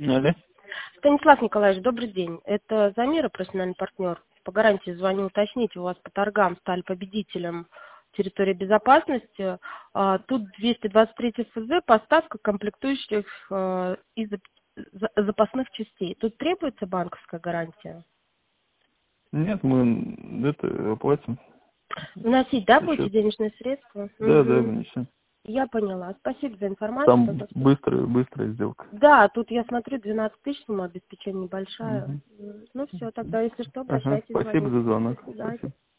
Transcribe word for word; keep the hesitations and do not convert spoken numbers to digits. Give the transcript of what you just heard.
Алло. Станислав Николаевич, добрый день. Это Замира, профессиональный партнер. По гарантии звоню уточнить, у вас по торгам стали победителем территории безопасности. А, Тут двести двадцать три эф зэ, поставка комплектующих а, из за- запасных частей. Тут требуется банковская гарантия? Нет, мы это оплатим. Вносить, да, Со будете счета. денежные средства? Да, да, Мгм. вынесем. Я поняла. Спасибо за информацию. Там Тогда всё. быстрая, быстрая сделка. Да, тут я смотрю, двенадцать тысяч, сумма обеспечения небольшая. Угу. Ну все, тогда, если что, Ага, обращайтесь, спасибо звоните. за До звонок. свидания. Спасибо.